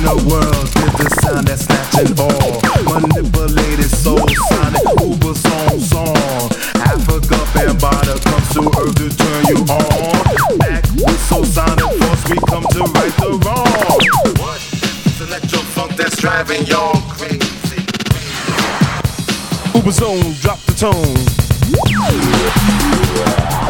the world is the sound that's snatching all. Manipulated soul sonic, Uber song. Africa Bambaataa comes to earth to turn you on. Back with soul sonic force, we come to right the wrong. What? It's electro funk that's driving y'all crazy. Uber zone, drop the tone.